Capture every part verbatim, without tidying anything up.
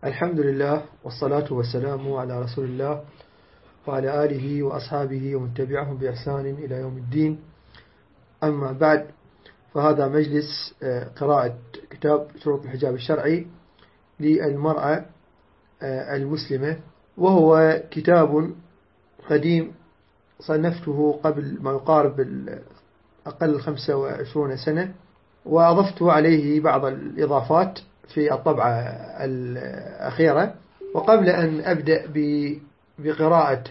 الحمد لله والصلاة والسلام على رسول الله وعلى آله وأصحابه ومن تبعهم بإحسان إلى يوم الدين. أما بعد، فهذا مجلس قراءة كتاب شروط الحجاب الشرعي للمرأة المسلمة، وهو كتاب قديم صنفته قبل ما يقارب أقل خمسة وعشرون سنة، وأضفت عليه بعض الإضافات في الطبعة الأخيرة. وقبل أن أبدأ بقراءة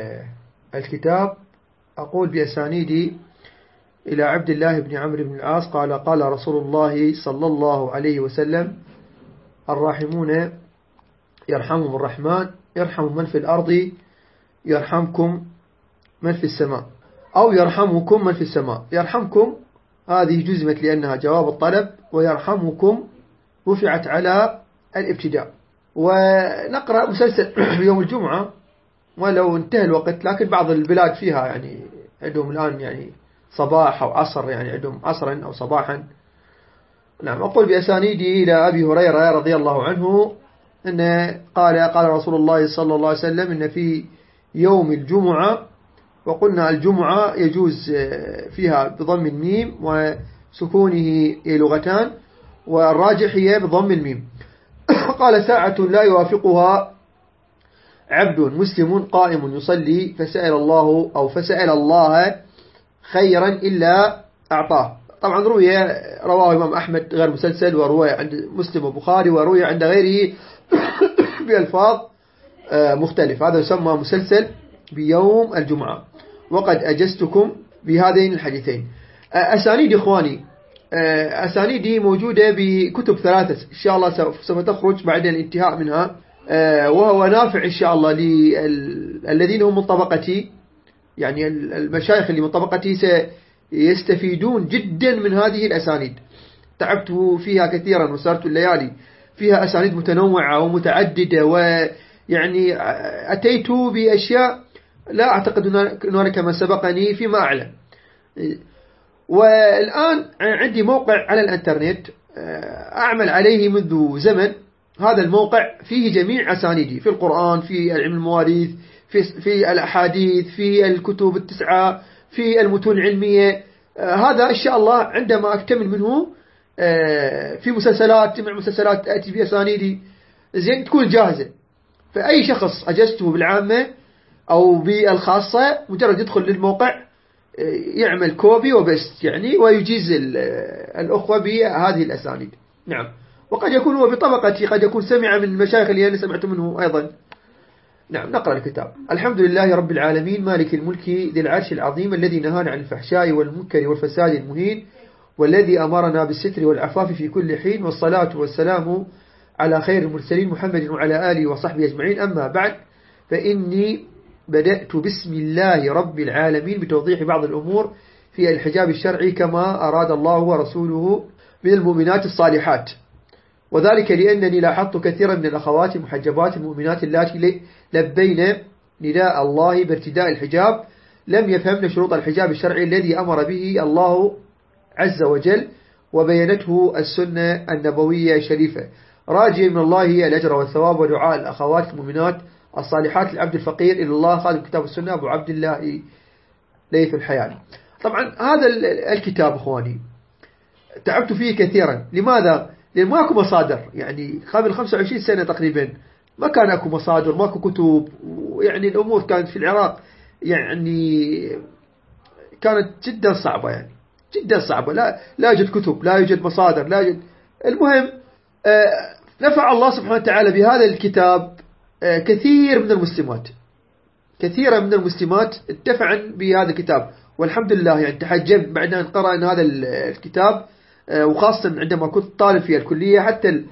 الكتاب أقول بأسانيدي إلى عبد الله بن عمرو بن العاص قال قال رسول الله صلى الله عليه وسلم: الراحمون يرحمهم الرحمن يرحم من في الأرض يرحمكم من في السماء، أو يرحمكم من في السماء. يرحمكم هذه جزمت لأنها جواب الطلب، ويرحمكم رفعت على الابتداء. ونقرأ مسلسل يوم الجمعة ولو انتهى الوقت، لكن بعض البلاد فيها يعني عندهم الآن يعني صباح أو عصر، يعني عندهم عصرا أو صباحا. نعم. أقول بأسانيدي إلى أبي هريرة رضي الله عنه أن قال قال رسول الله صلى الله عليه وسلم: إن في يوم الجمعة، وقلنا الجمعة يجوز فيها بضم الميم وسكونه لغتان، والراجح هي بضم الميم. قال: ساعة لا يوافقها عبد مسلم قائم يصلي فسأل الله أو فسأل الله خيرا إلا أعطاه. طبعا روي رواه الإمام أحمد غير مسلسل، وروي عند مسلم وبخاري، وروي عند غيره بألفاظ مختلف. هذا يسمى مسلسل بيوم الجمعة، وقد أجزتكم بهذين الحديثين. أسانيد إخواني، أسانيدي موجودة بكتب ثلاثة إن شاء الله سوف تخرج بعد الانتهاء منها، وهو نافع إن شاء الله للذين هم من طبقتي، يعني المشايخ اللي من طبقتي سيستفيدون جدا من هذه الأسانيد. تعبت فيها كثيرا وسارت الليالي فيها أسانيد متنوعة ومتعددة، ويعني أتيت بأشياء لا أعتقد هناك من سبقني فيما أعلم. والآن عندي موقع على الانترنت أعمل عليه منذ زمن. هذا الموقع فيه جميع أسانيدي في القرآن، في علم المواريث، في, في الأحاديث، في الكتب التسعة، في المتون العلمية. هذا إن شاء الله عندما أكتمل منه في مسلسلات، جمع مسلسلات أتي بأسانيدي زين تكون جاهزة، فأي شخص أجزته بالعامة أو بالخاصة مجرد يدخل للموقع يعمل كوبي وبست يعني، ويجيز الأخوة بهذه الأسانيد. نعم. وقد يكون هو بطبقتي، قد يكون سمع من المشايخ اللي أنا سمعت منه أيضا. نعم. نقرأ الكتاب. الحمد لله رب العالمين، مالك الملك ذي العرش العظيم، الذي نهانا عن الفحشاء والمنكر والفساد المهين، والذي أمرنا بالستر والعفاف في كل حين، والصلاة والسلام على خير المرسلين محمد وعلى آله وصحبه أجمعين. أما بعد، فإني بدأت بسم الله رب العالمين بتوضيح بعض الأمور في الحجاب الشرعي كما أراد الله ورسوله من المؤمنات الصالحات، وذلك لأنني لاحظت كثيرا من الأخوات المحجبات المؤمنات اللاتي لبين نداء الله بارتداء الحجاب لم يفهمن شروط الحجاب الشرعي الذي أمر به الله عز وجل وبينته السنة النبوية الشريفة، راجيا من الله الأجر والثواب، ودعاء الأخوات المؤمنات الصالحات العبد الفقير إلى الله خادم كتاب السنة أبو عبد الله ليث الحياني. طبعا هذا الكتاب أخواني تعبت فيه كثيرا. لماذا؟ لأن ما أكو مصادر، يعني قبل خمسة وعشرين سنة تقريبا ما كان أكو مصادر، ما أكو كتب، ويعني الأمور كانت في العراق يعني كانت جدا صعبة، يعني جدا صعبة. لا لا يوجد كتب، لا يوجد مصادر، لا يوجد. المهم نفع الله سبحانه وتعالى بهذا الكتاب كثير من المسلمات، كثيرا من المسلمات انتفعن بهذا الكتاب، والحمد لله. يعني تحجبت بعد أن قرأنا هذا الكتاب، وخاصة عندما كنت طالب في الكلية، حتى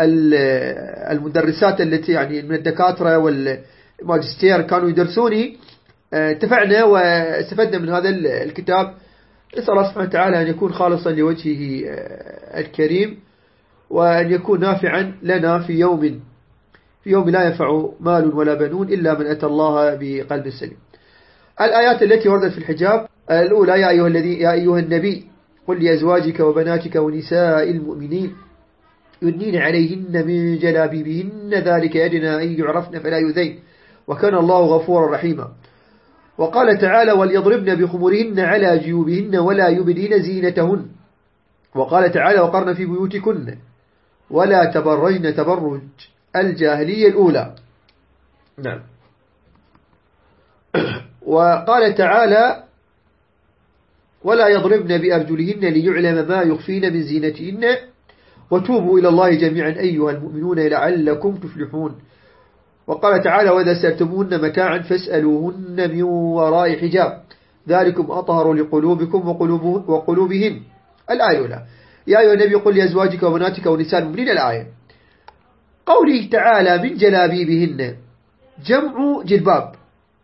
المدرسات التي يعني من الدكاترة والماجستير كانوا يدرسوني، انتفعنا واستفدنا من هذا الكتاب. نسأل الله سبحانه وتعالى أن يكون خالصا لوجهه الكريم، وأن يكون نافعا لنا في يوم في يوم لا ينفع مال ولا بنون إلا من أتى الله بقلب سليم. الآيات التي وردت في الحجاب: الأولى: يا أيها الذي يا أيها النبي قل لأزواجك وبناتك ونساء المؤمنين يدنين عليهن من جلابيبهن ذلك أدنى أن يعرفن فلا يؤذين وكان الله غفورا رحيما. وقال تعالى وليضربن بخمرهن على جيوبهن ولا يبدين زينتهن. وقال تعالى وقرن في بيوتكن ولا تبرجن تبرج الجاهلية الأولى. نعم. وقال تعالى ولا يضربن بأرجلهن ليعلم ما يخفين من زينتهن وتوبوا إلى الله جميعا أيها المؤمنون لعلكم تفلحون. وقال تعالى وإذا سألتموهن متاعا فاسألوهن من وراء حجاب ذلكم أطهر لقلوبكم وقلوبهن. الآية الأولى يا أيها النبي قل لأزواجك وبناتك ونساء المؤمنين. الآية قوله تعالى من جلابيبهن جمع جلباب.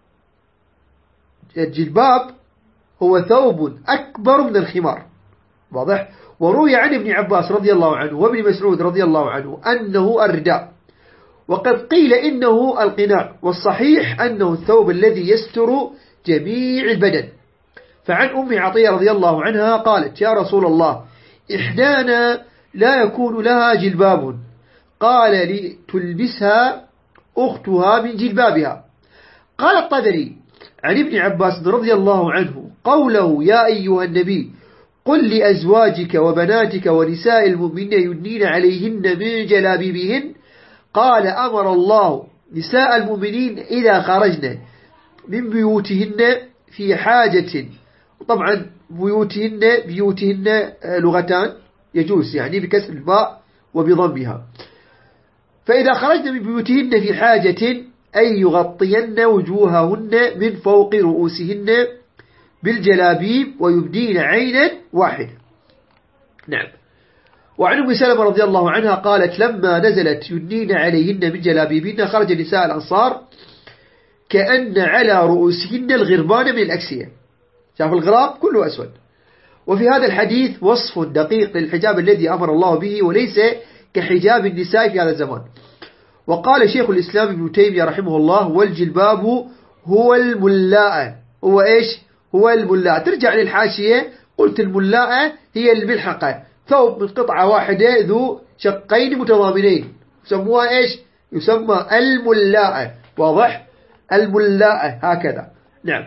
الجلباب هو ثوب أكبر من الخمار واضح. وروي عن ابن عباس رضي الله عنه وابن مسعود رضي الله عنه أنه الرداء وقد قيل إنه القناع والصحيح أنه الثوب الذي يستر جميع البدن. فعن أم عطية رضي الله عنها قالت يا رسول الله إحدانا لا يكون لها جلباب قال لتلبسها أختها من جلبابها. قال الطبري عن ابن عباس رضي الله عنه قوله يا أيها النبي قل لأزواجك وبناتك ونساء المؤمنين يدنين عليهن من جلابيبهن قال أمر الله نساء المؤمنين إذا خرجن من بيوتهن في حاجة. طبعا بيوتهن بيوتهن لغتان يجوز يعني بكسر الباء وبضمها. فإذا خرجن من بيوتهن في حاجة أن يغطين وجوههن من فوق رؤوسهن بالجلابيب ويبدين عينا واحدة. نعم. وعن أم سلمة رضي الله عنها قالت لما نزلت يدنين عليهن من جلابيبهن خرج نساء الأنصار كأن على رؤوسهن الغربان من الأكسية. شاف الغراب كله أسود. وفي هذا الحديث وصف دقيق للحجاب الذي أمر الله به وليس كحجاب النساء في هذا الزمان. وقال شيخ الإسلام ابن تيمية رحمه الله والجلباب هو الملاءة. هو إيش؟ هو الملاءة. ترجع للحاشية قلت الملاءة هي الملحقة ثوب من قطعة واحدة ذو شقين متضامنين يسموها إيش؟ يسمى الملاءة واضح؟ الملاءة هكذا. نعم.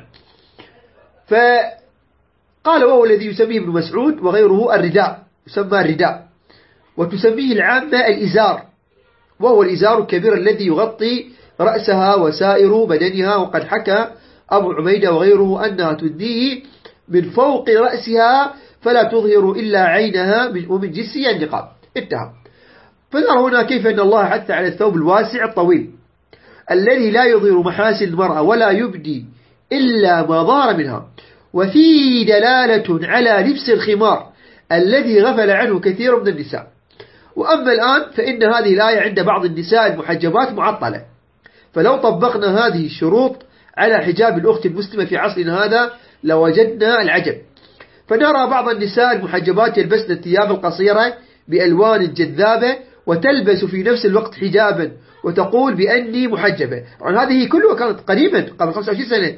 فقال وهو الذي يسميه ابن مسعود وغيره الرداء يسمى الرداء وتسميه العامة الإزار وهو الإزار الكبير الذي يغطي رأسها وسائر بدنها. وقد حكى أبو عبيدة وغيره أنها تدنيه من فوق رأسها فلا تظهر إلا عينها ومن جسها النقاب. انتهى. فنرى هنا كيف أن الله حث على الثوب الواسع الطويل الذي لا يظهر محاسن المرأة ولا يبدي إلا ما ظهر منها. وفيه دلالة على لبس الخمار الذي غفل عنه كثير من النساء. وأما الآن فإن هذه الآية عند بعض النساء المحجبات معطلة. فلو طبقنا هذه الشروط على حجاب الأخت المسلمة في عصرنا هذا لوجدنا العجب. فنرى بعض النساء المحجبات يلبسن الثياب القصيرة بألوان جذابة وتلبس في نفس الوقت حجابا وتقول بأني محجبة. طبعا هذه كلها كانت قريبا قبل خمسة وعشرين سنة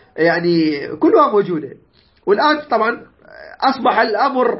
يعني كلها موجودة. والآن طبعا أصبح الأمر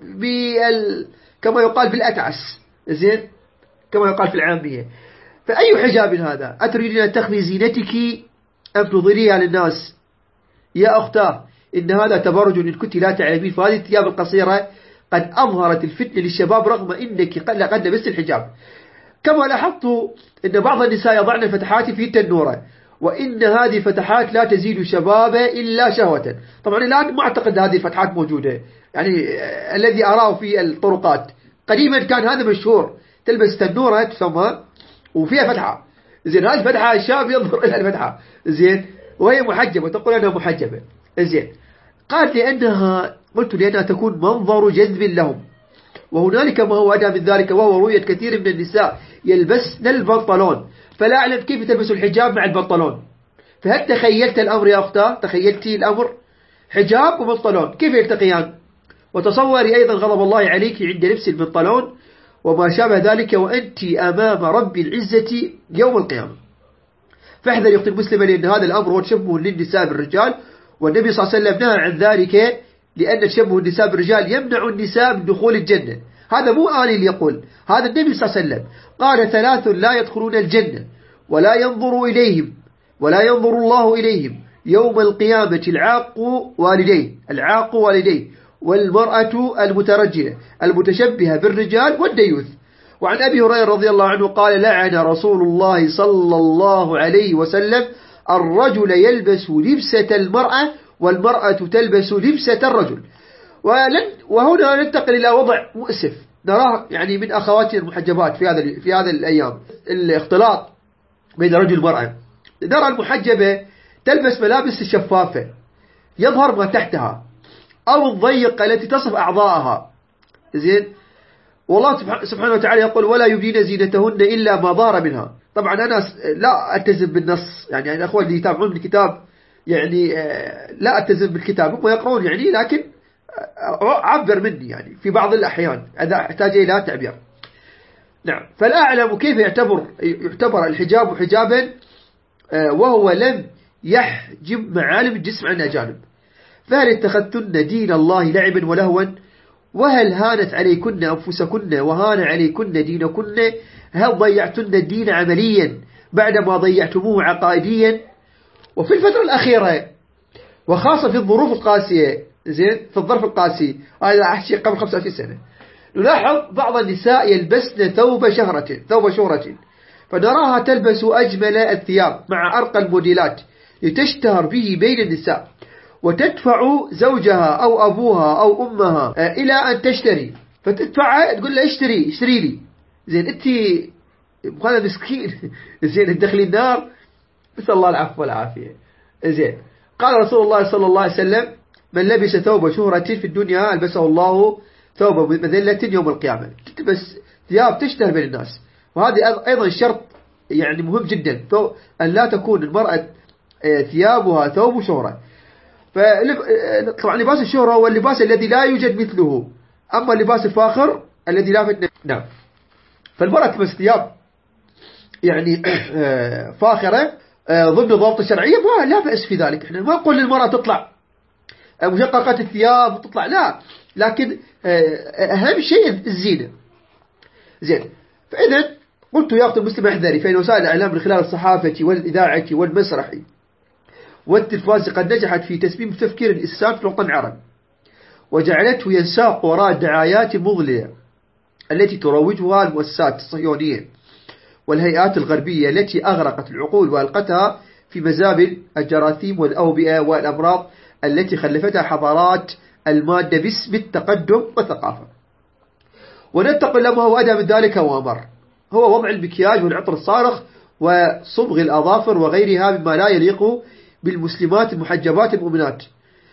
بال كما يقال بالأتعس زين كما يقال في العامية. فأي حجاب هذا؟ أتريدين أن تخفي زينتك أم تظهريها للناس؟ يا أختاه إن هذا تبرج إن كنت لا تعلمين. فهذه الثياب القصيرة قد أظهرت الفتنة للشباب رغم إنك قد لبست الحجاب. كما لاحظت إن بعض النساء يضعن فتحات في التنورة وإن هذه الفتحات لا تزيد شبابا إلا شهوة. طبعا الآن ما أعتقد هذه الفتحات موجودة يعني الذي أراه في الطرقات. قديما كان هذا مشهور تلبس تنورة تسمى وفيها فتحة زين. هذه الفتحة الشاب ينظر إلى الفتحة زين وهي محجبة تقول أنها محجبة زين. قال لأنها قلت لأنها تكون منظر جذب لهم. وهنالك ما هو أدى من ذلك وهو رؤية كثير من النساء يلبسن البنطلون فلا أعلم كيف تلبس الحجاب مع البنطلون. فهل تخيلت الأمر يا أختاه؟ تخيلتي الأمر حجاب وبنطلون كيف يلتقيان؟ وتصوري أيضا غضب الله عليك عند لبس البنطلون وما شابه ذلك وأنت أمام رب العزة يوم القيامة. فاحذر يا أختي المسلمة لأن هذا الأمر هو تشبه للنساء بالرجال والنبي صلى الله عليه وسلم نهى عن ذلك لأن تشبه النساء بالرجال يمنع النساء من دخول الجنة. هذا مو آني اللي يقول، هذا النبي صلى الله عليه وسلم قال ثلاث لا يدخلون الجنة ولا ينظر إليهم ولا ينظر الله إليهم يوم القيامة العاق والديه العاق والديه والمرأة المترجلة المتشبهة بالرجال والديوث. وعن أبي هريرة رضي الله عنه قال لعن رسول الله صلى الله عليه وسلم الرجل يلبس لبسة المرأة والمرأة تلبس لبسة الرجل. ولن وهنا ننتقل إلى وضع مؤسف نراه يعني من أخواتنا المحجبات في هذا في هذه الأيام، الاختلاط بين الرجل والمرأة. نرى المحجبة تلبس ملابس شفافة يظهر ما تحتها أو الضيقة التي تصف أعضاءها، زين. والله سبحانه وتعالى يقول ولا يبدين زينتهن إلا ما ظهر منها. طبعا أنا لا ألتزم بالنص، يعني الأخوة اللي يتابعون الكتاب يعني لا ألتزم بالكتاب، هم يقرون يعني، لكن عبر مني يعني في بعض الأحيان إذا احتاج إلى تعبير. نعم. فلا أعلم كيف يعتبر يعتبر الحجاب حجابا وهو لم يحجب معالم الجسم عن الأجانب. فهل اتخذتن دين الله لعبا ولهوا؟ وهل هانت عليكن أنفسكن وهان عليكن دينكن؟ هل ضيعتن الدين عمليا بعدما ضيعتموه عقائديا؟ وفي الفترة الأخيرة وخاصة في الظروف القاسية، زين، في الظرف القاسي، هذا أحكي قبل خمسة وعشرين سنة، نلاحظ بعض النساء يلبسن ثوب شهرة ثوب شهرة، فنراها تلبس أجمل الثياب مع أرقى الموديلات لتشتهر به بين النساء، وتدفع زوجها أو أبوها أو أمها إلى أن تشتري، فتدفع تقول له اشتري اشتري لي، زين أنت هذا مسكين، زين تدخلي النار، نسأل الله العفو والعافية. زين. قال رسول الله صلى الله عليه وسلم من لبس ثوب شهرة في الدنيا ألبسه الله ثوب مذلة يوم القيامة. تلبس ثياب تشتهر بين الناس، وهذه أيضا شرط يعني مهم جدا، أن لا تكون المرأة ثيابها ثوب شهرة. فطبعا لباس الشهرة هو اللباس الذي لا يوجد مثله، أما اللباس الفاخر الذي لا فتنة. نعم. فالمرأة تلبس ثياب يعني فاخرة ضمن الضوابط الشرعية، لا بأس في ذلك. احنا ما نقول للمرأة تطلع مشققة الثياب وتطلع، لا، لكن أهم شيء الزينة. زين. فإذا قلت يا أخت المسلم احذري، فإن وسائل الإعلام من خلال الصحافة والإذاعة والمسرح والتلفاز قد نجحت في تسميم تفكير الإسلام في الوطن العربي، وجعلته ينساق وراء الدعايات المضللة التي تروجها المؤسسات الصهيونية والهيئات الغربية التي أغرقت العقول وألقتها في مزابل الجراثيم والأوبئة والأمراض التي خلفتها حضارات المادة باسم التقدم والثقافة. وننتقل لما هو أدى من ذلك وأمر، هو وضع المكياج والعطر الصارخ وصبغ الأظافر وغيرها مما لا يليق بالمسلمات المحجبات المؤمنات.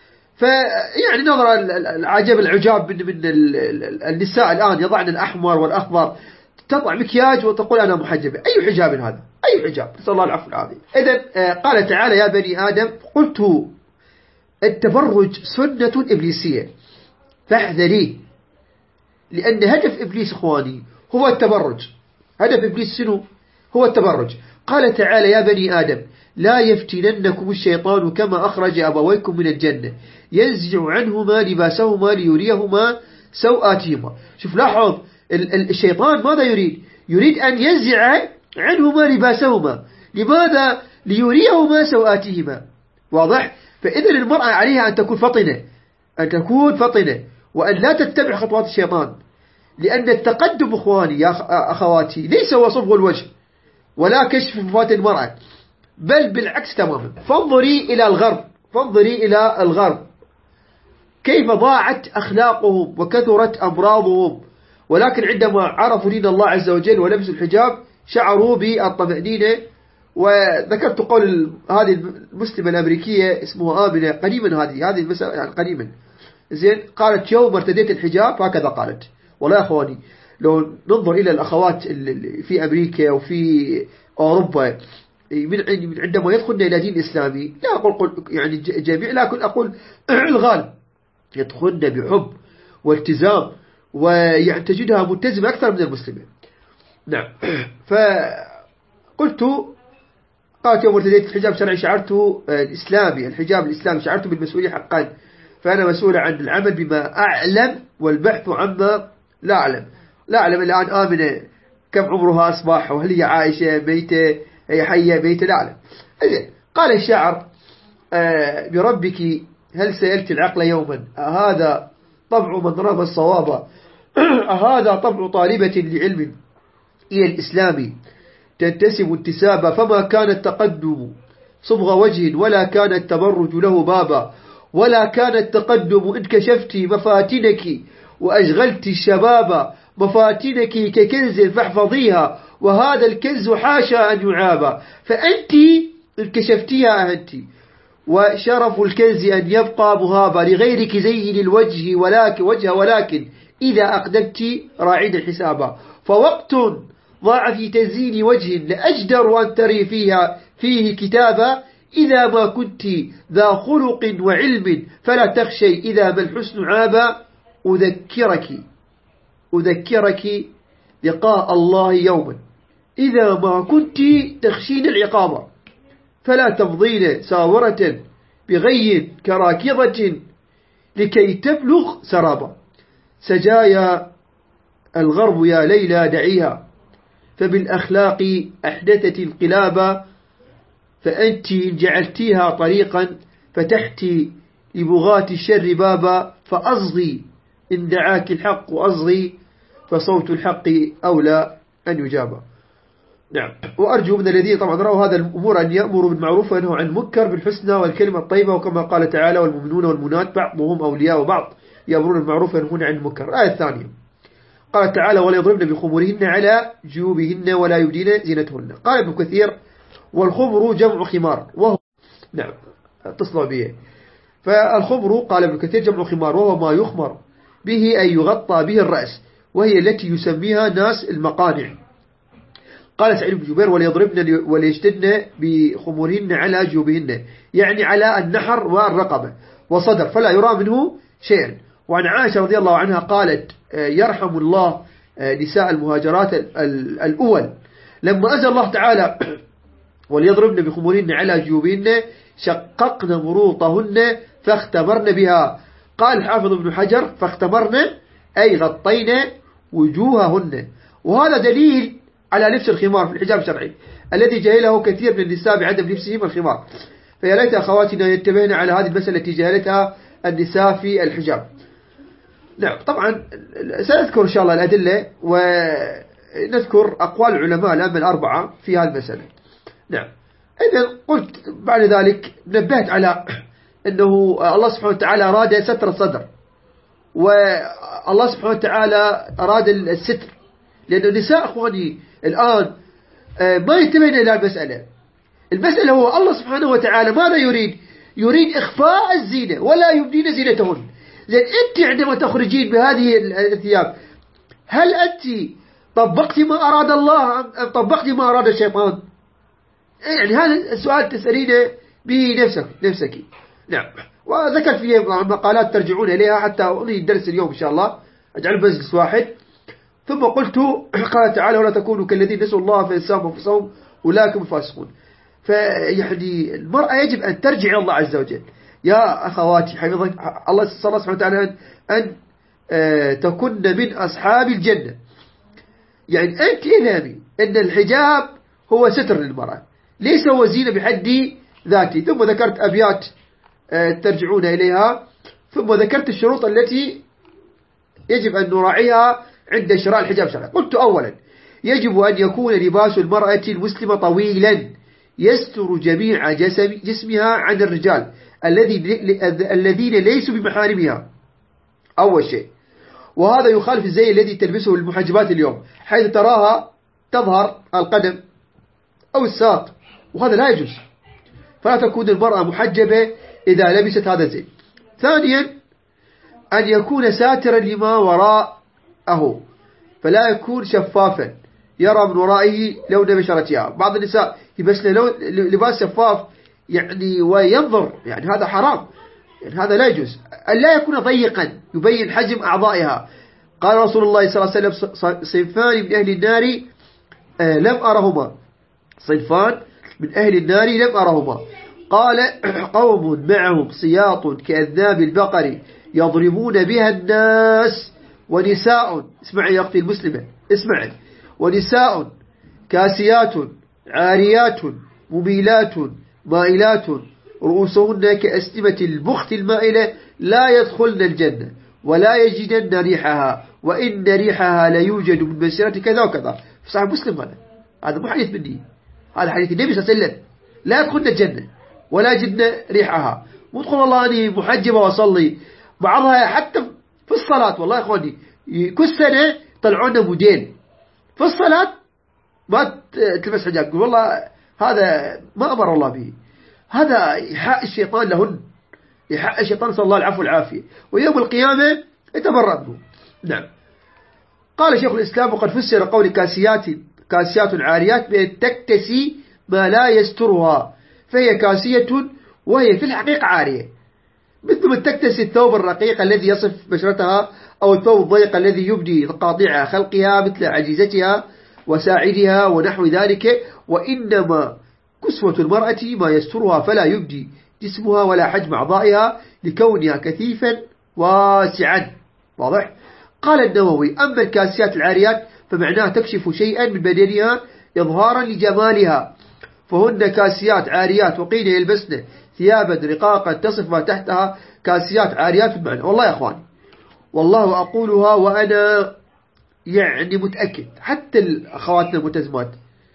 فيعني نظرة العجب العجاب من من النساء الآن يضعن الأحمر والأخضر، تضع مكياج وتقول أنا محجبة. أي حجاب هذا؟ أي حجاب؟ نسأل الله العفو والعافية. إذن قال تعالى يا بني آدم قلت التبرج سنة إبليسية فاحذري، لأن هدف إبليس إخواني هو التبرج. هدف إبليس شنو؟ هو التبرج. قال تعالى يا بني آدم لا يفتننكم الشيطان كما أخرج أبويكم من الجنة ينزع عنهما لباسهما ليريهما سوآتهما. شوف لاحظ الشيطان ماذا يريد؟ يريد أن ينزع عنهما لباسهما. لماذا؟ ليريهما سوآتهما. واضح؟ فإذن المرأة عليها أن تكون فطنة، أن تكون فطنة وأن لا تتبع خطوات الشيطان، لأن التقدم إخواني يا أخواتي ليس هو صبغ الوجه ولا كشف فوات المرأة، بل بالعكس تماما. فانظري إلى الغرب، فانظري إلى الغرب كيف ضاعت أخلاقهم وكثرت أمراضهم، ولكن عندما عرفوا دين الله عز وجل ولبسوا الحجاب شعروا بالطمأنينة. وذكرت قول هذه المسلمة الأمريكية اسمها آمنة قديما، هذه هذه المسألة يعني قديما، زين، قالت يوم ارتديت الحجاب هكذا قالت. والله يا أخواني لو ننظر إلى الأخوات في أمريكا وفي أوروبا من عندما يدخلن إلى دين إسلامي، لا أقول يعني جميع، لكن أقول الغالب يدخلن بحب والتزام، ويعني تجدها ملتزمة أكثر من المسلمين. نعم. فقلت قالت يوم ارتديت الحجاب الشرعي شعرت الإسلامي الحجاب الإسلامي شعرت بالمسؤولية حقا، فأنا مسؤولة عن العمل بما أعلم والبحث عما لا أعلم لا أعلم الآن آمنة كم عمرها أصبح، وهل هي عائشة ميتة هي حية ميتة، لا أعلم. قال الشاعر آه بربك هل سألت العقل يوما أهذا طبع من رام الصواب أهذا طبع طالبة لعلم إلى الإسلام تنتسب انتسابا فما كان التقدم صبغ وجه ولا كان التبرج له بابا ولا كان التقدم إن كشفت مفاتنك وأشغلت الشباب مفاتنك ككنز فاحفظيها وهذا الكنز حاشا أن يعابا فأنت إن كشفتيها أنت وشرف الكنز أن يبقى مهابا لغيرك زين الوجه ولكن وجه ولكن إذا أقدمت راعدا حسابا فوقت ضاع في تزيين وجه لأجدر أن تري فيها فيه كتابا إذا ما كنت ذا خلق وعلم فلا تخشي إذا ما الحسن عابا أذكرك أذكرك لقاء الله يوما إذا ما كنت تخشين العقاب فلا تفضين ساورة بغي كراكضة لكي تبلغ سرابا سجايا الغرب يا ليلى دعيها فبالأخلاق أحدثت انقلابا فأنت إن جعلتيها طريقا فتحتي لبغاة الشر بابا فأصغي إن دعاك الحق أصغي فصوت الحق أولى أن يجابا. نعم. وأرجو من الذين طبعا رأوا هذا الأمور أن يأمروا بالمعروف وينهوا عن المنكر بالحسنى والكلمة الطيبة وكما قال تعالى والمؤمنون والمؤمنات بعضهم أولياء وبعض يأمرون بالمعروف وينهون عن المنكر. الآية الثانية قال تعالى ولا يضربن بخمورهن على جيوبهن ولا يبدين زينتهن. قال ابن كثير والخمر جمع خمار وهو نعم اتصلوا به فالخمر قال ابن كثير جمع خمار وهو ما يخمر به أن يغطى به الرأس وهي التي يسميها ناس المقانع. قال سعيد بن جبير وليضربن وليشتدن بخمورهن على جيوبهن يعني على النحر والرقبة وصدر فلا يرى منه شيئا. وعن عائشة رضي الله عنها قالت يرحم الله نساء المهاجرات الأول لما أنزل الله تعالى وليضربن بخمورهن على جيوبهن شققن مروطهن فاختمرن بها. قال الحافظ ابن حجر فاختمرن أي غطين وجوههن وهذا دليل على لبس الخمار في الحجاب الشرعي الذي جهله كثير من النساء بعدم لبسهم الخمار فيا ليت أخواتنا ينتبهن على هذه المسألة التي جهلتها النساء في الحجاب. نعم طبعا سنذكر إن شاء الله الأدلة ونذكر أقوال العلماء الآن من أربعة في هذه المسألة. نعم إذا قلت بعد ذلك نبهت على أنه الله سبحانه وتعالى أراد ستر الصدر والله سبحانه وتعالى أراد الستر لأن النساء أخواني الآن ما ينتبهن إلى المسألة. المسألة هو الله سبحانه وتعالى ماذا يريد؟ يريد إخفاء الزينة ولا يبدين زينتهن. لأن أنت عندما تخرجين بهذه الثياب هل أنت طبقت ما أراد الله أم طبقت ما أراد الشيطان؟ يعني هذا السؤال تسألين به نفسك نفسك. نعم. وذكرت فيه مقالات ترجعون إليها حتى أنهي الدرس اليوم إن شاء الله أجعل مجلس واحد. ثم قلت قال تعالى ولا تكونوا كالذين نسوا الله فانساهم انفسهم أولئك هم الفاسقون. فيعني المرأة يجب أن ترجع إلى الله عز وجل. يا أخواتي حفظك الله سبحانه وتعالى أن تكن من أصحاب الجنة. يعني أنت إلهامي أن الحجاب هو ستر للمرأة ليس هو زينة بحد ذاته. ثم ذكرت أبيات ترجعون إليها ثم ذكرت الشروط التي يجب أن نراعيها عند شراء الحجاب شرعا. قلت أولا يجب أن يكون لباس المرأة المسلمة طويلا يستر جميع جسم جسمها عن الرجال الذين ليسوا بمحارمها أول شيء. وهذا يخالف الزي الذي تلبسه المحجبات اليوم حيث تراها تظهر القدم أو الساق وهذا لا يجوز. فلا تكون المرأة محجبة إذا لبست هذا الزي. ثانيا أن يكون ساترا لما وراءه فلا يكون شفافا يرى من ورائه لون بشرتها. بعض النساء يلبسن لباس شفاف يعني وينظر يعني هذا حرام يعني هذا لا يجوز. أن لا يكون ضيقا يبين حجم أعضائها. قال رسول الله صلى الله عليه وسلم صنفان من أهل النار آه لم أرهما صنفان من أهل النار لم أرهما. قال قوم معهم سياط كأذناب البقر يضربون بها الناس ونساء، اسمعي يا أختي المسلمة اسمعي، ونساء كاسيات عاريات مميلات مائلات رؤوسهن كأسنمة البخت المائلة لا يدخلن الجنة ولا يجدن ريحها وإن ريحها لا يوجد من مسيرة كذا وكذا. في صحيح مسلم هذا، هذا مو حديث مني، هذا حديث النبي صلى الله عليه وسلم. لا يدخلن الجنة ولا يجدن ريحها. مدخل الله أني محجبة وصلي، بعضها حتى في الصلاة والله يا إخواني كل سنة طلعونا موديل في الصلاة ما تلبس حجاب، يقول والله هذا ما أمر الله به، هذا يحق الشيطان لهن، يحق الشيطان صلى الله العفو والعافية، ويوم القيامة يتبرأ منه. نعم. قال شيخ الإسلام وقد فسر قول كاسيات كاسيات عاريات بأن تكتسي ما لا يسترها، فهي كاسية وهي في الحقيقة عارية، مثل من تكتسي الثوب الرقيق الذي يصف بشرتها أو الثوب الضيق الذي يبدي قاطع خلقها مثل عجيزتها وساعدها ونحو ذلك. وإنما كسوة المرأة ما يسترها فلا يبدي جسمها ولا حجم أعضائها لكونها كثيفا واسعا. واضح؟ قال النووي أما الكاسيات العاريات فمعناها تكشف شيئا من بدنها إظهارا لجمالها، فهن كاسيات عاريات وقيل يلبسن ثيابا رقاقا تصف ما تحتها كاسيات عاريات المعنى. والله يا أخواني والله أقولها وأنا يعني متأكد، حتى الأخواتنا الملتزمات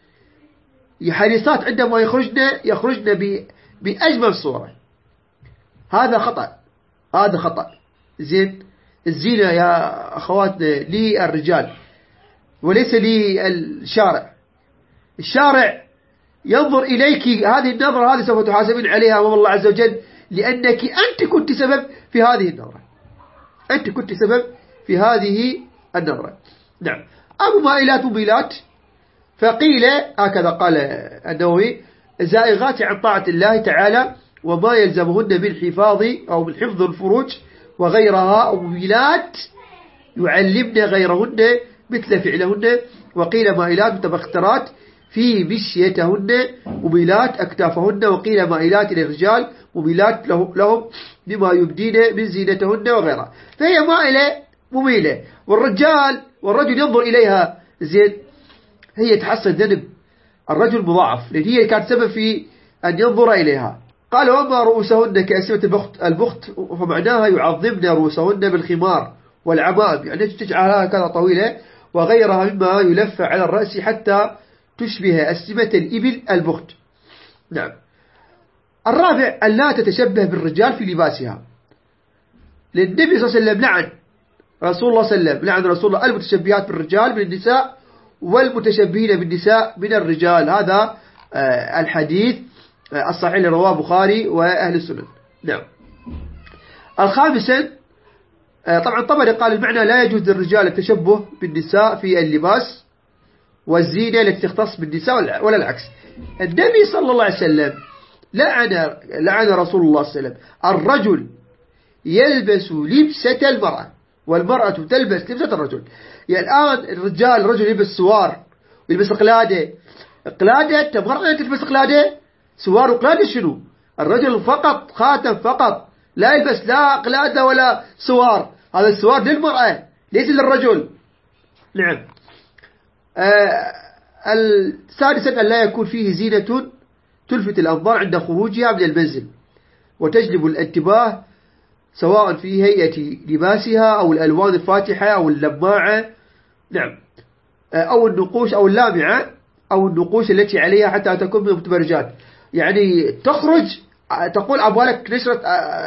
حريصات عندما يخرجن يخرجن بأجمل صورة. هذا خطأ، هذا خطأ. زين، الزينة يا أخواتنا للرجال وليس للشارع. الشارع ينظر إليك هذه النظرة، هذه سوف تحاسبين عليها أمام الله عز وجل، لأنك أنت كنت سبب في هذه النظرة، أنت كنت سبب في هذه النظرة. نعم. أبو مائلات مميلات فقيل هكذا قال النووي زائغات عن طاعة الله تعالى وما يلزمهن من حفاظ أو من حفظ الفروج وغيرها، أو مميلات يعلمن غيرهن مثل فعلهن. وقيل مائلات متبخترات في مشيتهن مميلات أكتافهن. وقيل مائلات للرجال مميلات لهم بما يبدين من زينتهن وغيرها. فهي مائلة مميلة، والرجال والرجل ينظر إليها. زين، هي تحصل ذنب الرجل مضاعف لأن هي كانت سبب في أن ينظر إليها. قال وما رؤوسهن كأسمة البخت, البخت فمعناها يعظمن رؤوسهن بالخمار والعمام، يعني تجعلها كذا طويلة وغيرها مما يلف على الرأس حتى تشبه أسمة الإبل البخت. نعم. الرابع أن لا تتشبه بالرجال في لباسها، للنبي صلى الله عليه وسلم لعن رسول الله صلى الله عليه وسلم لعن رسول الله المتشبهات بالرجال من النساء والمتشبهين بالنساء من الرجال. هذا الحديث الصحيح اللي رواه البخاري وأهل السنن. نعم. الخامسا طبعا طبري قال المعنى لا يجوز للرجال التشبه بالنساء في اللباس والزينة التي تختص بالنساء ولا العكس. النبي صلى الله عليه وسلم لعن لعن رسول الله صلى الله عليه وسلم الرجل يلبس لبسة المرأة والمرأة تلبس لبسة الرجل. يعني الآن الرجال الرجل يلبس سوار ويلبس قلادة، قلادة تبغى أن تلبس قلادة، سوار وقلادة شنو؟ الرجل فقط خاتم فقط، لا يلبس لا قلادة ولا سوار. هذا السوار للمرأة ليس للرجل. نعم. آه السادسا أن لا يكون فيه زينة تلفت الأنظار عند خروجها من المنزل وتجلب الانتباه، سواء في هيئة لباسها أو الألوان الفاتحة أو اللماعة. نعم. أو النقوش أو اللامعة أو النقوش التي عليها حتى تكون من المتبرجات. يعني تخرج تقول أبغالك نشرة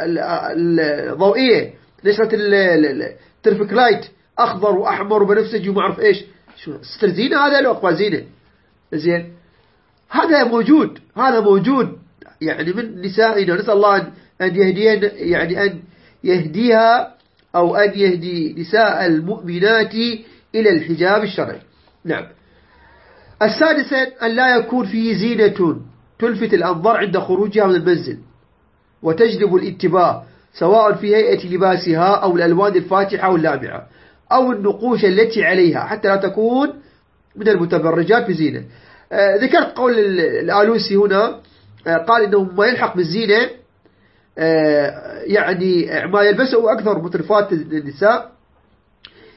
الضوئية، نشرة الترفيك لايت أخضر وأحمر وبنفسجي وما أعرف إيش، شو ستر زينة هذا لو أقوى زينة. زين، هذا موجود، هذا موجود يعني من نسائنا، نسأل الله أن يهدينا، يعني أن يهديها أو أن يهدي نساء المؤمنات إلى الحجاب الشرعي. نعم. السادسا أن لا يكون فيه زينة تلفت الأنظار عند خروجها من المنزل وتجلب الانتباه، سواء في هيئة لباسها أو الألوان الفاتحة واللامعة أو النقوش التي عليها حتى لا تكون من المتبرجات بزينة. آه ذكرت قول الآلوسي هنا، آه قال إنه ما يلحق بالزينة آه يعني ما يلبسه أكثر مترفات النساء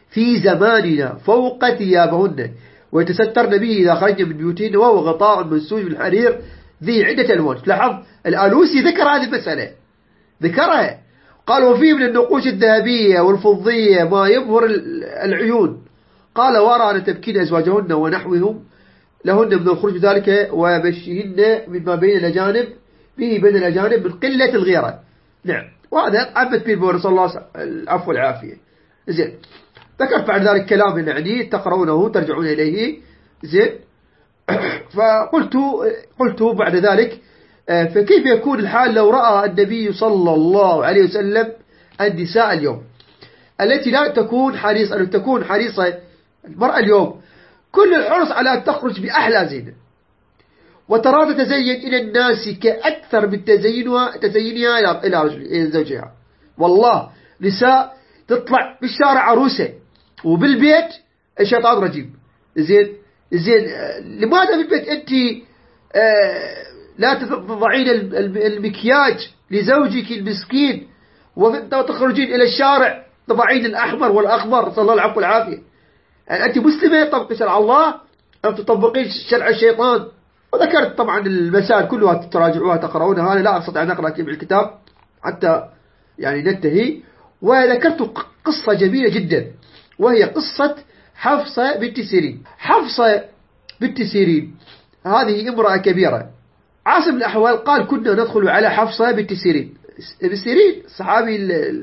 في زماننا فوق ثيابهن ويتسترن به إذا خرجن من بيوتهن وهو غطاء منسوج بالحرير ذي عدة ألوان. لاحظ الآلوسي ذكر هذه المسألة، ذكرها، قال وفيه من النقوش الذهبية والفضية ما يبهر العيون. قال وأرى أن تبكين أزواجهن ونحوهم لهن من الخروج بذلك وبشهن مما بين الأجانب به بين الأجانب من قلة الغيرة. نعم، وهذا عمت به البور صلى الله العفو والعافية. زين، ذكرت بعد ذلك كلام يعني تقرؤونه ترجعون إليه. زين، فقلت قلت بعد ذلك فكيف يكون الحال لو رأى النبي صلى الله عليه وسلم النساء اليوم التي لا تكون حريصة أن تكون حريصة المرأة اليوم كل الحرص على أن تخرج بأحلى زينة وترى تتزين إلى الناس كأكثر من تزينها تزينها إلى زوجها. والله نساء تطلع بالشارع عروسة وبالبيت الشيطان رجيم. زين زين لماذا بالبيت أنت آه لا تضعين المكياج لزوجك المسكين وتخرجين إلى الشارع تضعين الأحمر والأخضر، صلى الله العفو والعافية؟ يعني أنت مسلمة تطبقي شرع الله أم تطبقين شرع الشيطان؟ وذكرت طبعا المسائل كلها تراجعوها تقرؤونها، أنا لا أستطيع أن أقرأ جميع الكتاب حتى يعني ننتهي. وذكرت قصة جميلة جدا وهي قصة حفصة بنت سيرين. حفصة بنت سيرين هذه امرأة كبيرة. عاصم الأحوال قال كنا ندخل على حفصة بنت سيرين. ابن سيرين الصحابي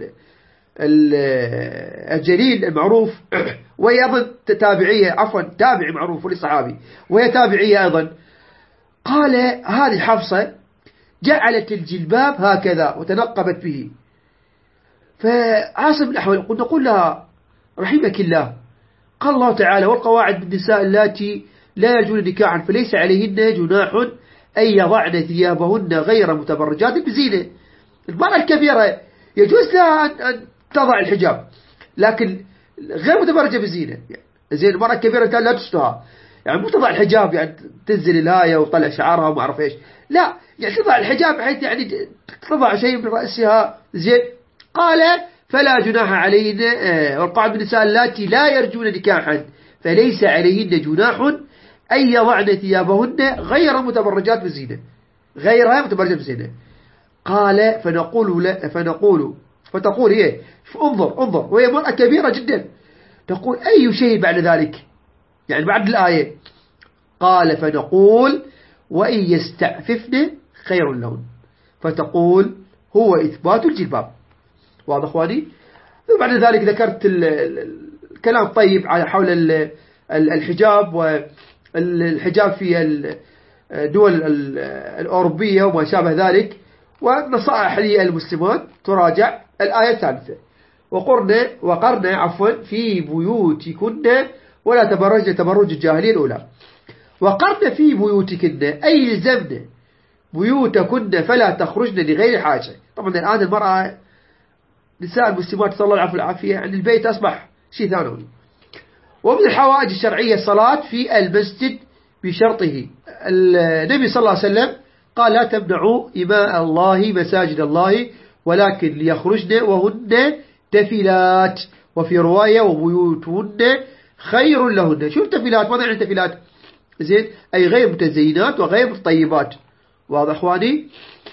الجليل المعروف، وهي أيضا تابعية، عفوا تابعي معروف وليس صحابي، وهي تابعية أيضا. قال هذه حفصة جعلت الجلباب هكذا وتنقبت به. فعاصم الأحوال قلنا نقول لها رحمك الله، قال الله تعالى والقواعد من النساء اللاتي لا يرجون نكاحا فليس عليهن جناح أن يضعن ثيابهن غير متبرجات بزينة. المرأة الكبيرة يجوز لها أن تضع الحجاب لكن غير متبرجة بزينة. يعني زين المرأة الكبيرة لا تشتهى، يعني مو تضع الحجاب يعني تنزل الآية وطلع شعرها وما أعرف إيش، لا يعني تضع الحجاب بحيث يعني تضع شيء من رأسها. زين، قال فلا جناح عليهن والقواعد من النساء اللاتي لا يرجون نكاحا فليس عليهن جناح أن يضعن ثيابهن غير متبرجات بزينة، غيرها متبرجات بزينة. قال فنقول لا فنقول فتقول هي انظر انظر وهي مرأة كبيرة جدا تقول أي شيء بعد ذلك يعني بعد الآية؟ قال فنقول وإن يستعففن خير لهن، فتقول هو إثبات الجلباب. واضح أخواني؟ بعد ذلك ذكرت الكلام الطيب على حول الحجاب والحجاب في الدول الأوروبية وما شابه ذلك، ونصائح للمسلمات تراجع الآية الثالثة وقرن وقرن عفوا في بيوتكن ولا تبرجن تبرج الجاهلية الأولى. وقرن في بيوتكن أي الزمن بيوتكن فلا تخرجن لغير حاجة. طبعا الآن المرأة نساء المسلمات صلى الله عليه والعافية يعني البيت أصبح شيء ثانوي. ومن الحوائج الشرعية الصلاة في المسجد بشرطه. النبي صلى الله عليه وسلم قال لا تمنعوا إماء الله مساجد الله ولكن ليخرجن وهن تفلات، وفي رواية وبيوتهن خير لهن. شو التفلات؟ ماذا يعني التفلات؟ زين أي غير متزينات وغير متطيبات. واضح أخواني؟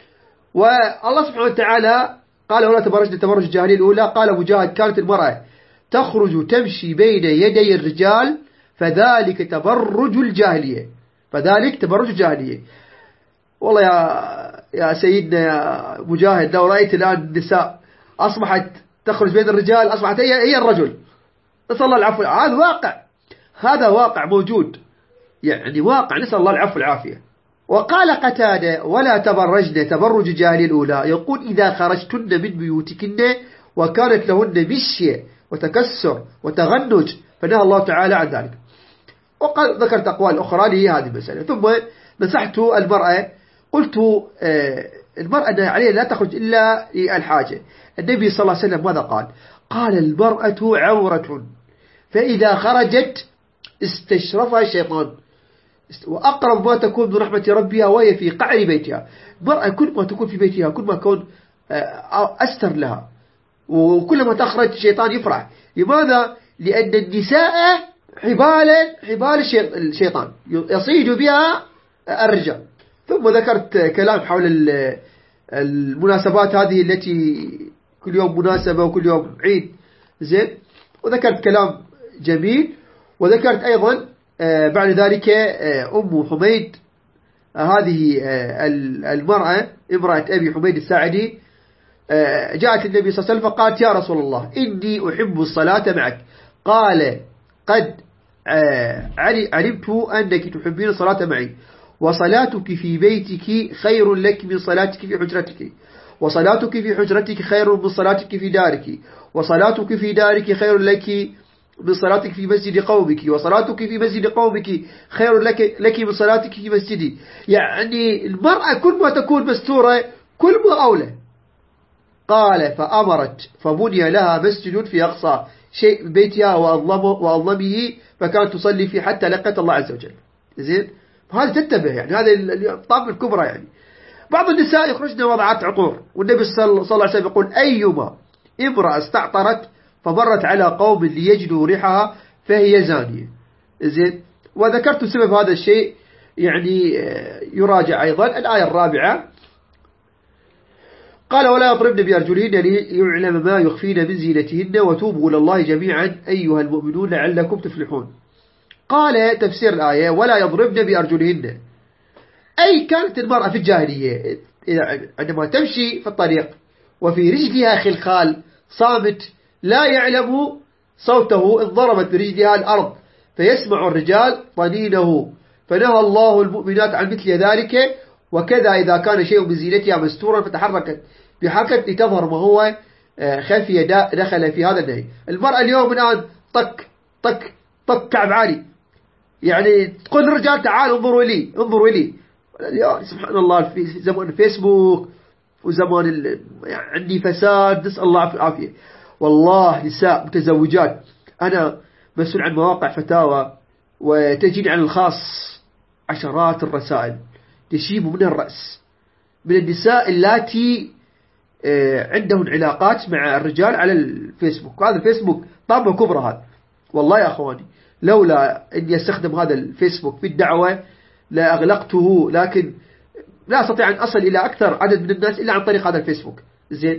والله سبحانه وتعالى قال ولا تبرجن تبرج الجاهلية الأولى. قال مجاهد كانت المرأة تخرج تمشي بين يدي الرجال فذلك تبرج الجاهلية، فذلك تبرج الجاهلية. والله يا يا سيدنا يا مجاهد لو رأيت الآن النساء أصبحت تخرج بين الرجال أصبحت هي هي الرجل، نسأل الله العفو. هذا واقع، هذا واقع موجود، يعني واقع، نسأل الله العفو والعافية. وقال قتادة ولا تبرجن تبرج الجاهلية الأولى، يقول إذا خرجتن من بيوتكن وكانت لهن مشي وتكسر وتغنج فنهى الله تعالى عن ذلك. وقال ذكرت أقوال أخرى لي هذه المسألة. ثم نصحت المرأة قلت آه المرأة عليها لا تخرج إلا للحاجة. النبي صلى الله عليه وسلم ماذا قال؟ قال المرأة عورة فإذا خرجت استشرفها الشيطان وأقرب ما تكون من رحمة ربها وهي في قعر بيتها. المرأة كل ما تكون في بيتها كل ما تكون أستر لها، وكل ما تخرج الشيطان يفرح. لماذا؟ لأن النساء حبال حبال الشيطان يصيد بها الرجال. ثم ذكرت كلام حول المناسبات هذه التي كل يوم مناسبة وكل يوم عيد زين، وذكرت كلام جميل. وذكرت أيضا بعد ذلك أم حميد، هذه المرأة امرأة أبي حميد الساعدي، جاءت النبي صلى الله عليه وسلم فقالت يا رسول الله إني أحب الصلاة معك. قال قد علمت أنك تحبين الصلاة معي، وصلاتك في بيتك خير لك من صلاتك في حجرتك، وصلاتك في حجرتك خير من صلاتك في دارك، وصلاتك في دارك خير لك من صلاتك في مسجد قومك، وصلاتك في مسجد قومك خير لك, لك من صلاتك في مسجدي. يعني المرأة كل ما تكون مستورة كل ما أولى. قال فأمرت فبني لها مسجد في أقصى شيء بيتها وأظلمه، فكانت تصلي فيه حتى لقت الله عز وجل. زين، هذا تنتبه، يعني هذا الطامة الكبرى. يعني بعض النساء يخرجن وضعات عطور، والنبي صلى الله عليه وسلم يقول أيما امرأة استعطرت فمرت على قوم ليجدوا ريحها فهي زانية. زين، وذكرت سبب هذا الشيء، يعني يراجع أيضا الآية الرابعة. قال ولا يضربن بأرجلهن ليعلم ما يخفين من زينتهن وتوبوا إلى الله جميعا أيها المؤمنون لعلكم تفلحون. قال تفسير الآية ولا يضربن بأرجلهن، أي كانت المرأة في الجاهلية عندما تمشي في الطريق وفي رجلها خلخال صامت لا يعلم صوته، إن ضربت برجلها الأرض فيسمع الرجال طنينه، فنهى الله المؤمنات عن مثل ذلك. وكذا إذا كان شيء من زينتها مستورا فتحركت بحكت لتظهر ما هو خفي دخل في هذا النهي. المرأة اليوم الآن طك طك طك كعب عالي، يعني تقول الرجال تعالوا انظروا لي انظروا لي. سبحان الله، في زمان الفيسبوك وزمان يعني عندي فساد، نسأل الله العافية. والله نساء متزوجات، أنا مسؤول عن مواقع فتاوى، وتجيني عن الخاص عشرات الرسائل تشيب من الرأس من النساء اللاتي عندهن علاقات مع الرجال على الفيسبوك. هذا الفيسبوك طامة كبرى هذا. والله يا أخواني لولا أني أستخدم هذا الفيسبوك في الدعوة لأغلقته، لكن لا أستطيع أن أصل إلى أكثر عدد من الناس إلا عن طريق هذا الفيسبوك. زين،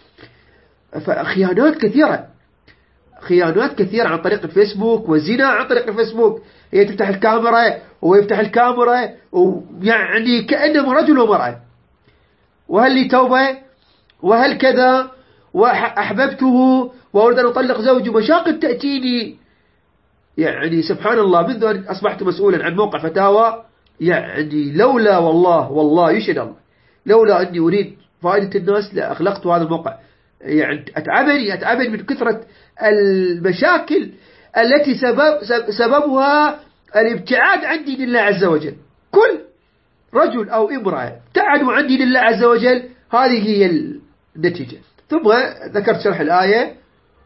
فخيانات كثيرة خيانات كثيرة عن طريق الفيسبوك، وزنا عن طريق الفيسبوك. هي تفتح الكاميرا وهو يفتح الكاميرا، ويعني كأنه رجل ومرأة، وهل لي توبة وهل كذا وأحببته وأريد أن أطلق زوجي، مشاقل تأتيني. يعني سبحان الله، منذ أن أصبحت مسؤولا عن موقع فتاوى، يعني لولا والله والله يشهد الله لولا أني أريد فائدة الناس لأغلقت هذا الموقع. يعني أتعبني أتعبني من كثرة المشاكل التي سبب سببها الابتعاد عن دين الله عز وجل. كل رجل أو امرأة ابتعدوا عن دين الله عز وجل، هذه هي النتيجة. ثم ذكرت شرح الآية،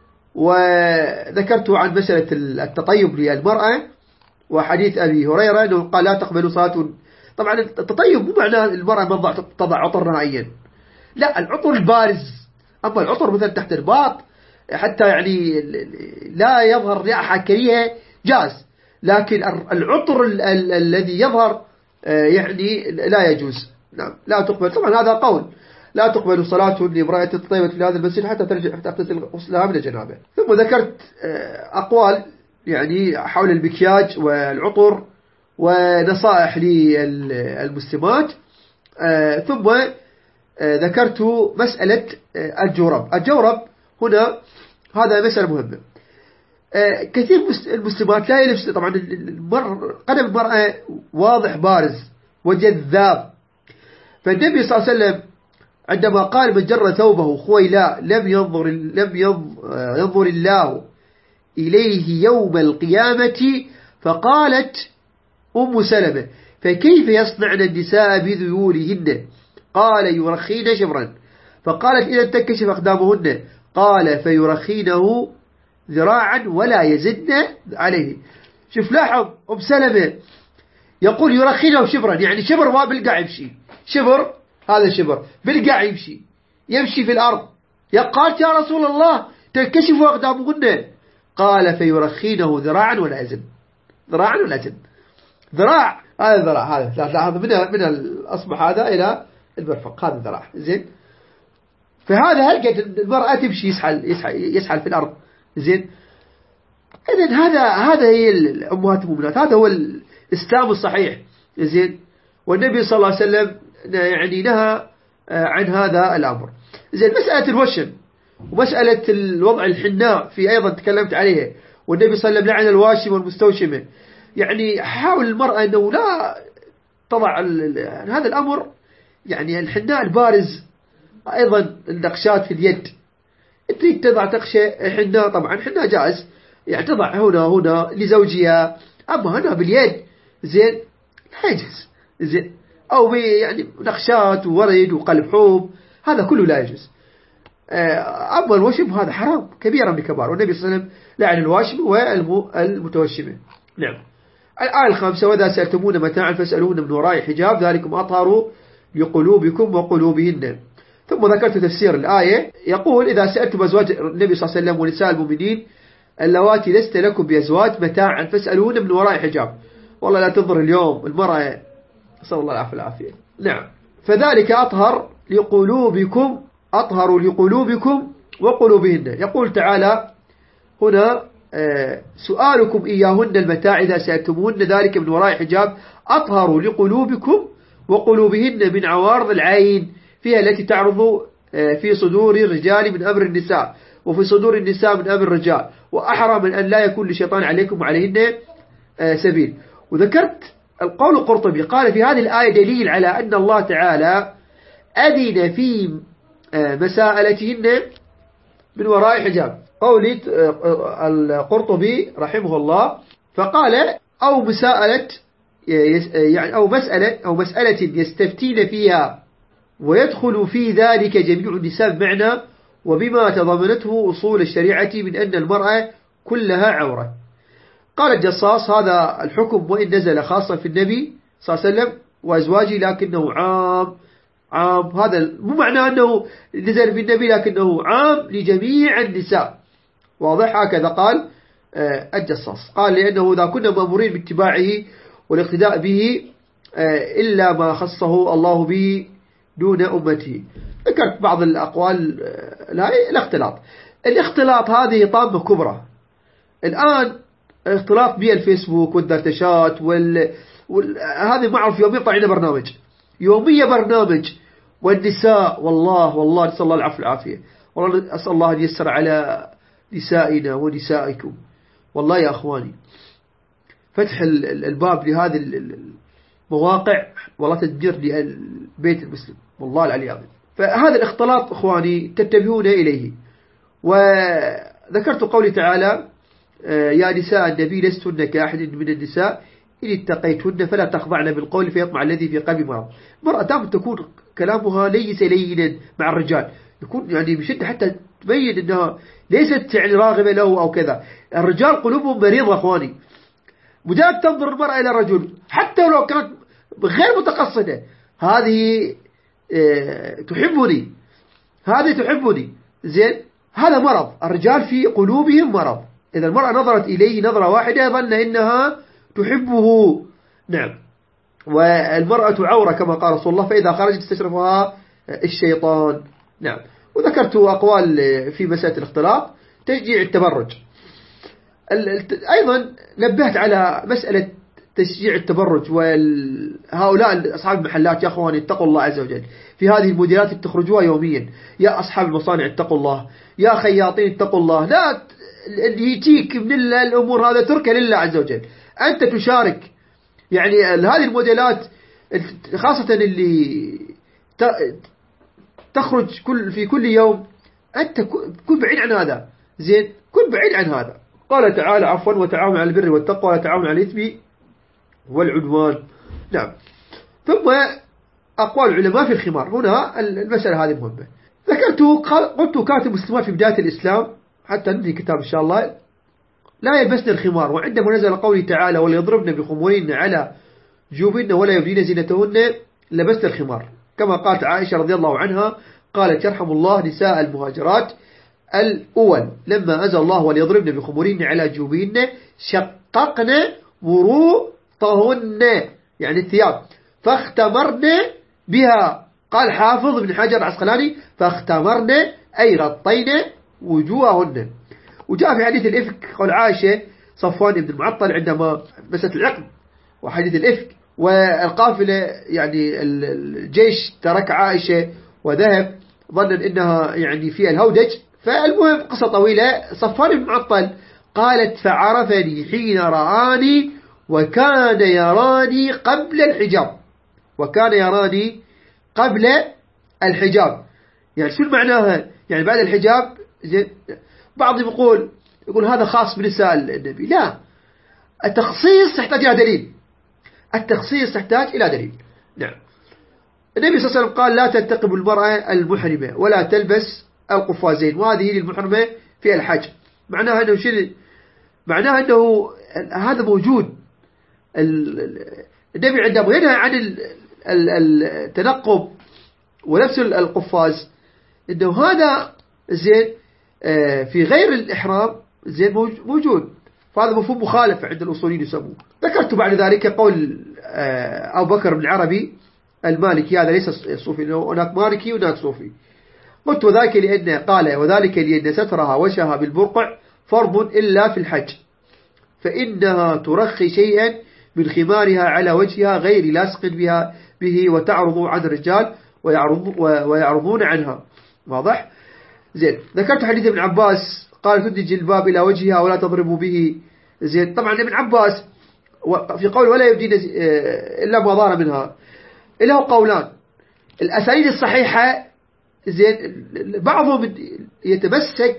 وذكرت عن مسألة التطيب للمرأة، وحديث أبي هريرة أنه قال لا تقبل صلاة. طبعا التطيب مو معناه المرأة تضع عطر نهائيا، لا، العطر البارز. أما العطر مثلا تحت الباط حتى يعني لا يظهر رائحة كريهة جاز، لكن العطر ال ال الذي يظهر يعني لا يجوز. نعم، لا تقبل. طبعا هذا قول لا تقبل صلاة لامرأة طيبة في هذا المسجد حتى ترجع حتى تغسل غسلها من الجنابة. ثم ذكرت أقوال يعني حول المكياج والعطر ونصائح للمسلمات. ثم ذكرت مسألة الجورب. الجورب هنا هذا مسألة مهمة. كثير المسلمات لا يلبس، طبعا قدم المرأة واضح بارز وجذاب، فالنبي صلى الله عليه وسلم عندما قال من جر ثوبه خويلا لم ينظر لم ينظر الله إليه يوم القيامة. فقالت أم سلمة فكيف يصنعن النساء بذيولهن؟ قال يرخين شبرا. فقالت إذا تنكشف أقدامهن؟ قال فيرخينه ذراعا ولا يزدن عليه. شوف لاحظ، أم سلمة يقول يرخينه شبرا، يعني شبر ما بالقاع يمشي، شبر هذا شبر بالقاع يمشي يمشي في الأرض. قالت يا رسول الله تنكشف أقدامهن؟ قال فيرخينه ذراعا ولا يزن، ذراعا ولا يزن، ذراع هذا ذراع، هذا لاحظ من من الأصبع هذا إلى المرفق هذا ذراع زين. فهذا هل قد المرأة تمشي يسحل يسحل يسحل في الأرض زين. إذن هذا هذا هي الأمهات المؤمنات، هذا هو الإسلام الصحيح زين. والنبي صلى الله عليه وسلم يعني نهى عن هذا الأمر زين. مسألة الوشم ومسألة الوضع الحناء في أيضا تكلمت عليها، والنبي صلى الله عليه وسلم لعن الواشم والمستوشمة. يعني حاول المرأة أنه لا تضع هذا الأمر، يعني الحناء البارز، أيضا النقشات في اليد، تريد تضع تقشى حناء طبعا حناء جائز، يعني تضع هنا هنا لزوجها، أما هنا باليد زين لا يجوز زين. أو يعني نقشات وورد وقلب حوب هذا كله لا يجوز. أما الوشم هذا حرام كبيرا من كبار، والنبي صلى الله عليه وسلم لعن الواشم والمتوشمة. نعم. الآية الخامسة: وإذا سألتمون متاعا فاسألوهن من وراء حجاب ذلكم أطهر لقلوبكم وقلوبهن. ثم ذكرت تفسير الآية، يقول: إذا سألتم أزواج النبي صلى الله عليه وسلم ونساء المؤمنين اللواتي لست لكم بأزواج متاعا فاسألوهن من وراء حجاب. والله لا تنظر اليوم المرأة، صلى الله العافية العافية. نعم. فذلك أطهر لقلوبكم، أطهر لقلوبكم وقلوبهن. يقول تعالى هنا: سؤالكم إياهن المتاع إذا سألتموهن ذلك من وراء حجاب أطهر لقلوبكم وقلوبهن من عوارض العين فيها التي تعرض في صدور الرجال من أمر النساء وفي صدور النساء من أمر الرجال، وأحرى من أن لا يكون لشيطان عليكم وعليهن سبيل. وذكرت القول القرطبي قال في هذه الآية دليل على أن الله تعالى أذن في مساءلتهن من وراء حجاب. قولي القرطبي رحمه الله فقال: أو مساءلة يعني أو مسألة أو مسألة يستفتين فيها ويدخل في ذلك جميع النساء بمعنى وبما تضمنته أصول الشريعة من أن المرأة كلها عورة. قال الجصاص: هذا الحكم وإن نزل خاصا في النبي صلى الله عليه وسلم وأزواجه لكنه عام عام هذا مو معنى أنه نزل في النبي لكنه عام لجميع النساء. واضح؟ هكذا قال الجصاص. قال: لأنه إذا كنا مأمورين باتباعه والاقتداء به إلا ما خصه الله به دون أمته. ذكرت بعض الأقوال الاختلاط الاختلاط هذه طامة كبرى. الآن اختلاط بالفيسبوك والدردشات وال... وال... هذه معروف يوميا طالعين برنامج يوميا برنامج والنساء، والله والله نسأل الله العفو والعافية. والله أسأل الله أن ييسر على نسائنا ونسائكم. والله يا أخواني فتح الباب لهذه المواقع والله تدمير لبيت المسلم، والله العلي العظيم. فهذا الاختلاط أخواني تنتبهون إليه. وذكرت قولي تعالى: يا نساء النبي لستن كأحد من النساء إن اتقيتن فلا تخضعن بالقول فيطمع الذي في قلبه مرض. المرأة دائما تكون كلامها ليس لينا مع الرجال، يكون يعني بشدة حتى تبين أنها ليست يعني راغبة له أو كذا. الرجال قلوبهم مريضة أخواني، مجرد تنظر المرأة إلى الرجل حتى لو كانت غير متقصدة، هذه اه تحبني، هذه تحبني زين. هذا مرض، الرجال في قلوبهم مرض. إذا المرأة نظرت إليه نظرة واحدة ظن إنها تحبه. نعم. والمرأة عورة كما قال رسول الله فإذا خرجت استشرفها الشيطان. نعم. وذكرت أقوال في مسألة الاختلاط. تشجيع التبرج، أيضا نبهت على مسألة تشجيع التبرج. وهؤلاء أصحاب المحلات يا أخواني اتقوا الله عز وجل في هذه الموديلات اللي تخرجوها يوميا. يا أصحاب المصانع اتقوا الله، يا خياطين اتقوا الله. لا اللي يجيك من الأمور هذا تركه لله عز وجل، أنت تشارك. يعني هذه الموديلات خاصة اللي تخرج كل في كل يوم، أنت كن بعيد عن هذا زين، كن بعيد عن هذا. قال تعالى عفوا: وتعاون على البر والتقوى ولا تعاون على الإثم والعدوان. نعم. ثم أقوال العلماء في الخمار. هنا المسألة هذه مهمة. ذكرت قلت كانت المسلمات في بداية الإسلام حتى ننهي كتاب إن شاء الله لا يلبسن الخمار. وعندما نزل قوله تعالى: وليضربن بخمورهن على جيوبهن ولا يبدين زينتهن لبسن الخمار، كما قالت عائشة رضي الله عنها قالت: يرحم الله نساء المهاجرات الأول لما أنزل الله وليضربن بخمورهن على جيوبهن شققن وروطهن يعني الثياب فاختمرن بها. قال حافظ ابن حجر العسقلاني فاختمرن أي غطين وجوههن. وجاء في حديث الإفك قول عائشة صفوان بن المعطل عندما مست العقد وحديث الإفك والقافلة يعني الجيش ترك عائشة وذهب ظنا إنها يعني في الهودج. فالمهم قصة طويلة. صفوان بن المعطل قالت فعرفني حين رآني وكان يراني قبل الحجاب وكان يراني قبل الحجاب. يعني شو معناها يعني بعد الحجاب؟ بعضهم يقول يقول هذا خاص بنساء النبي. لا، التخصيص تحتاج إلى دليل. التخصيص تحتاج إلى دليل. نعم. النبي صلى الله عليه وسلم قال لا تنتقب المرأة المحرمة ولا تلبس القفازين وهذه للمحرمة في الحج. معناها أنه شيء معناها أنه هذا موجود. النبي عندما ينهى عن التنقب ولبس القفاز أنه هذا زين في غير الإحرام زين موجود. فهذا مفهوم مخالف عند الأصوليين يسموه. ذكرت بعد ذلك قول أبو بكر بن العربي المالكي هذا ليس صوفي هناك مالكي وهناك صوفي. قلت وذلك لأن قال وذلك لأن سترها وجهها بالبرقع فرض إلا في الحج فإنها ترخي شيئا من خمارها على وجهها غير لاصق بها به وتعرض عن الرجال ويعرض ويعرضون عنها. واضح؟ زين. ذكرت حديث ابن عباس قال تدج الباب إلى وجهها ولا تضربوا به. زين. طبعا ابن عباس في قول ولا يبدين إلا ما ظهر منها له قولان. الأسانيد الصحيحة زين بعضهم يتمسك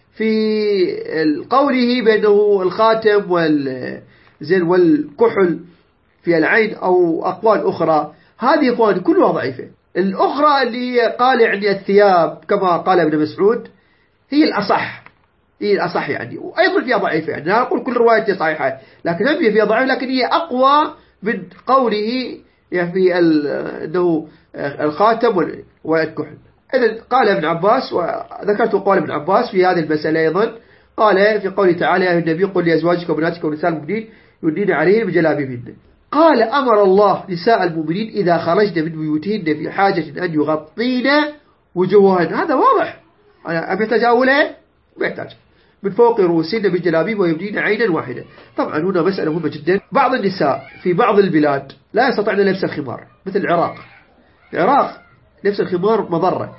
في قوله بأنه الخاتم وال زين والكحل في العين أو أقوال أخرى. هذه أقوال كلها ضعيفة. الأخرى اللي قال يعني الثياب كما قال ابن مسعود هي الأصح هي الأصح يعني وأيضا فيها ضعيفة. يعني لا أقول كل رواية صحيحة لكن هم فيها ضعيفة لكن هي أقوى من قوله يعني أنه الخاتم والكحل. إذن قال ابن عباس وذكرت قول ابن عباس في هذه المسألة أيضا قال في قوله تعالى يا النبي قل لأزواجك وبناتك ونساء المؤمنين يدنين عليهم بجلابيبهن. قال أمر الله نساء المؤمنين إذا خرجن من بيوتهن في حاجة أن يغطين وجوههن. هذا واضح. أنا أبي أولها ما يحتاج من فوق رؤوسهن بالجلابيب ويبدين عينا واحدة. طبعا هنا مسألة مهمة جدا. بعض النساء في بعض البلاد لا يستطيعن لبس الخمار مثل العراق. العراق لبس الخمار مضرة.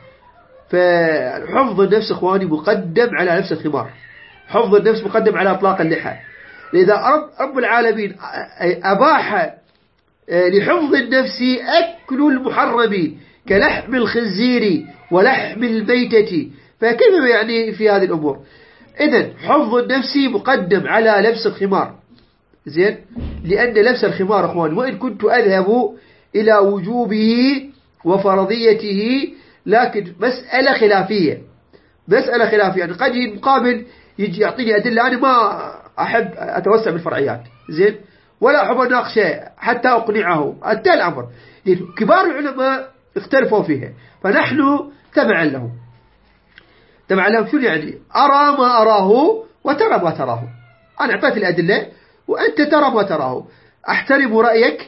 فحفظ النفس إخواني مقدم على لبس الخمار. حفظ النفس مقدم على إطلاق اللحى. لذا رب, رب العالمين أباح لحفظ النفس أكل المحرم كلحم الخنزير ولحم الميتة. فكيف يعني في هذه الأمور؟ إذن حفظ النفس مقدم على لبس الخمار. زين. لأن لبس الخمار أخواني وإن كنت أذهب إلى وجوبه وفرضيته لكن مسألة خلافية. مسألة خلافية يعني قد مقابل يجي يعطيني أدلة أنا ما أحب أتوسع بالفرعيات. زين. ولا أحب أناقشه حتى أقنعه. أنتهى الأمر. كبار العلماء اختلفوا فيها فنحن تبعا لهم. تبعا لهم شو يعني؟ أرى ما أراه وترى ما تراه. أنا أعطيت الأدلة وأنت ترى ما تراه. أحترم رأيك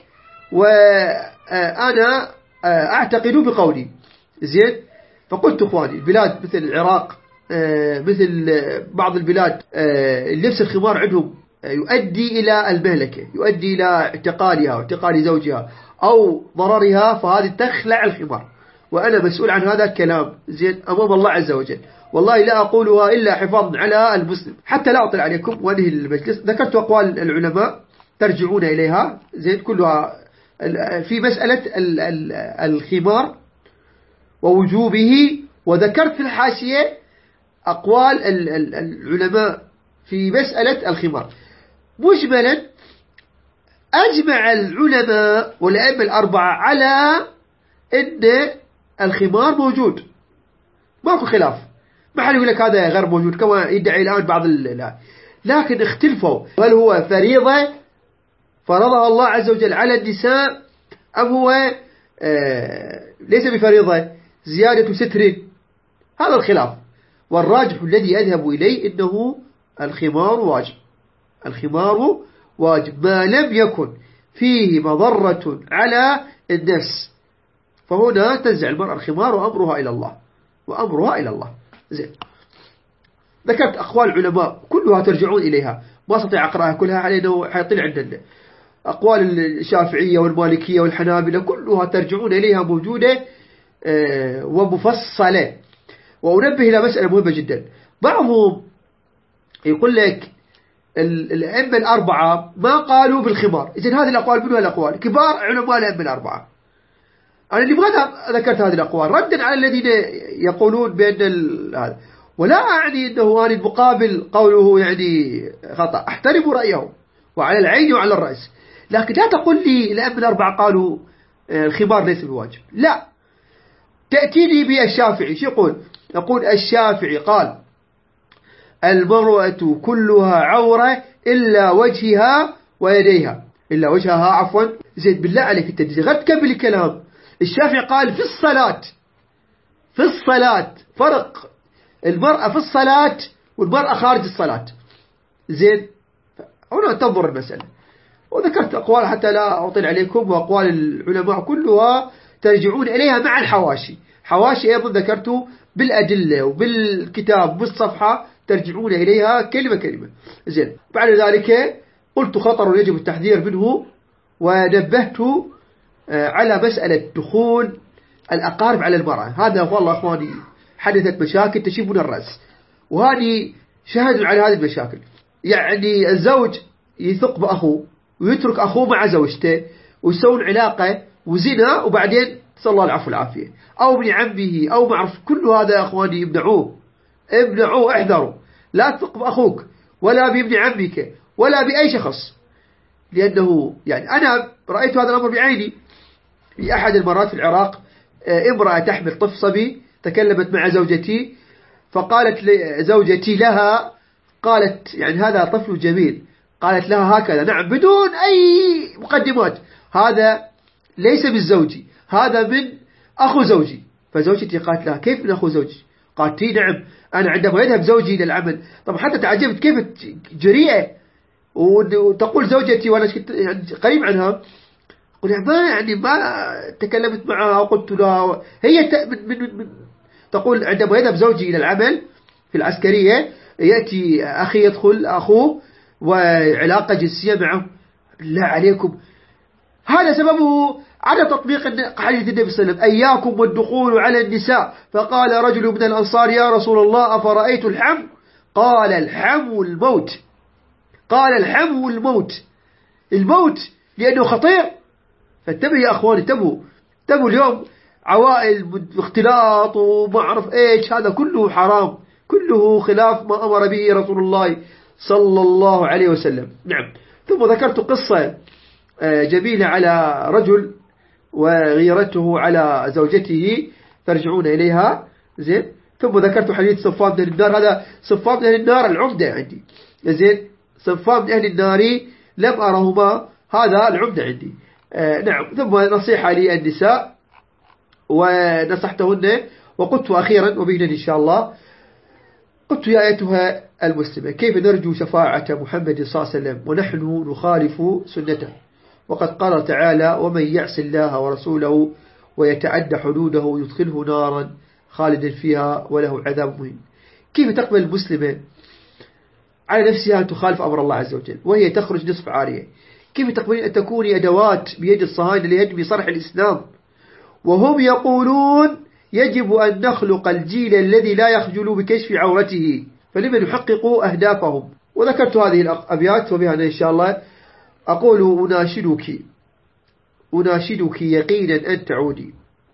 وأنا أعتقد بقولي. زين. فقلت إخواني البلاد مثل العراق مثل بعض البلاد اللبس الخمار عندهم يؤدي إلى المهلكة يؤدي إلى اعتقالها واعتقال زوجها أو ضررها فهذه تخلع الخمار وأنا مسؤول عن هذا الكلام زين أمام الله عز وجل. والله لا أقولها إلا حفاظا على المسلم حتى لا أطل عليكم وأنهي المجلس. ذكرت أقوال العلماء ترجعون إليها زين كلها في مسألة الخمار ووجوبه. وذكرت في الحاشية أقوال العلماء في مسألة الخمار. مجملا أجمع العلماء والأئمة الأربعة على أن الخمار موجود ماكو خلاف. ما حد يقول لك هذا غير موجود كما يدعي الآن بعض لا. لكن اختلفوا هل هو فريضة فرضها الله عز وجل على النساء أم هو آه ليس بفريضة زيادة ستر. هذا الخلاف. والراجح الذي أذهب إليه إنه الخمار واجب، الخمار واجب ما لم يكن فيه مضرة على النفس، فهنا تنزع المرأة الخمار وأمرها إلى الله، وأمرها إلى الله. زين، ذكرت أقوال العلماء كلها ترجعون إليها، ما استطيع أقرأها كلها علينا حيطلع عندنا. أقوال الشافعية والمالكية والحنابلة كلها ترجعون إليها موجودة ومفصلة. وأنبه إلى مسألة مهمة جدا، بعضهم يقول لك الأئمة الأربعة ما قالوا بالخمار، إذن هذه الأقوال منها الأقوال كبار علماء الأئمة الأربعة. أنا لماذا ذكرت هذه الأقوال؟ ردا على الذين يقولون بأن هذا، ولا أعني أنه أنا المقابل قوله يعني خطأ، أحترم رأيهم وعلى العين وعلى الرأس، لكن لا تقول لي الأئمة الأربعة قالوا الخمار ليس بواجب، لا، تأتيني بالشافعي شو يقول؟ يقول الشافعي قال المرأة كلها عورة إلا وجهها ويديها، إلا وجهها عفوا. زين، بالله عليك انت غير تكمل الكلام. الشافعي قال في الصلاة، في الصلاة فرق المرأة في الصلاة والمرأة خارج الصلاة. زين، هنا تنظر المسألة. وذكرت أقوال حتى لا أطيل عليكم، وأقوال العلماء كلها ترجعون إليها مع الحواشي، حواشي أيضا ذكرته بالأدلة وبالكتاب بالصفحة ترجعون إليها كلمة كلمة. زين، بعد ذلك قلت خطر يجب التحذير منه، ونبهت على مسألة دخول الأقارب على المرأة. هذا والله أخواني حدثت مشاكل تشيبون الرأس، وهذه شهدوا على هذه المشاكل. يعني الزوج يثق بأخوه ويترك أخوه مع زوجته ويسوون علاقة وزنا، وبعدين صلى الله العفو والعافية، أو ابن عمه أو معرف. كل هذا يا أخواني امنعوه، امنعوه، احذروا، لا تثق بأخوك ولا بابن عمك ولا بأي شخص، لأنه يعني أنا رأيت هذا الأمر بعيني. في أحد المرات في العراق امرأة تحمل طفل صبي تكلمت مع زوجتي، فقالت زوجتي لها، قالت يعني هذا طفل جميل، قالت لها هكذا نعم بدون أي مقدمات، هذا ليس من زوجي، هذا من أخو زوجي. فزوجتي قالت لها كيف من أخو زوجي؟ قالت لي نعم، أنا عندما يذهب زوجي إلى العمل. طب حتى تعجبت كيف جريئة، وتقول زوجتي وأنا يعني قريب عنها، قل ما يعني ما تكلمت معها وقلت لها. هي من من من تقول عندما يذهب زوجي إلى العمل في العسكرية يأتي أخي يدخل أخوه وعلاقة جنسية معه. لا عليكم، هذا سببه على تطبيق حديث النبي صلى الله عليه وسلم أياكم والدخول على النساء. فقال رجل من الأنصار يا رسول الله أفرأيت الحم؟ قال الحم الموت، قال الحم الموت، الموت لأنه خطير. فانتبه يا أخواني، انتبهوا، انتبهوا اليوم عوائل اختلاط وما أعرف إيش، هذا كله حرام، كله خلاف ما أمر به رسول الله صلى الله عليه وسلم. نعم. ثم ذكرت قصة جميلة على رجل وغيرته على زوجته ترجعون إليها. زين، ثم ذكرت حديث صفان من أهل النار، هذا صفان من أهل النار العمدة عندي. زين، صفان من أهل النار لم أرهما، هذا العمدة عندي. آه نعم. ثم نصيحة للنساء ونصحتهن، وقلت أخيرا وبينا إن شاء الله، قلت يا أيتها المسلمة كيف نرجو شفاعة محمد صلى الله عليه وسلم ونحن نخالف سنته؟ وقد قال تعالى ومن يعص الله ورسوله ويتعدى حدوده يدخله نارا خالدا فيها وله عذاب مهين. كيف تقبل المسلمة على نفسها أن تخالف أمر الله عز وجل وهي تخرج نصف عارية؟ كيف تقبلين أن تكون أدوات بيد الصهاينة لهدم صرح الإسلام وهم يقولون يجب أن نخلق الجيل الذي لا يخجل بكشف عورته، فلمن يحققوا أهدافهم؟ وذكرت هذه الأبيات وبها إن شاء الله أقول أناشدك أناشدك يقينا أن تعودي،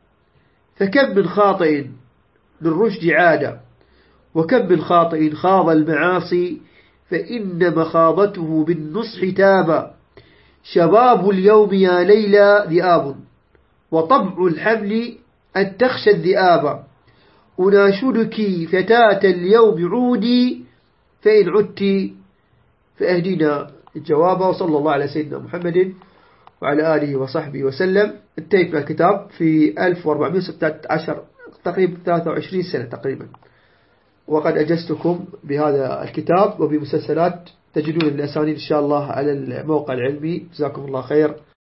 فكم من خاطئ للرشد عاد، وكم من خاطئ خاض المعاصي فإن مخاضته بالنصح تاب. شباب اليوم يا ليلى ذئاب وطبع الحمل أن تخشى الذئاب. أناشدك فتاة اليوم عودي فإن عدت فأهدينا الجواب. وصلى الله على سيدنا محمد وعلى آله وصحبه وسلم. انتهيت من الكتاب في ألف وأربعمائة وستة عشر تقريبا ثلاثة وعشرين سنة تقريبا. وقد أجزتكم بهذا الكتاب وبمسلسلات تجدون الأسانيد إن شاء الله على الموقع العلمي. جزاكم الله خير.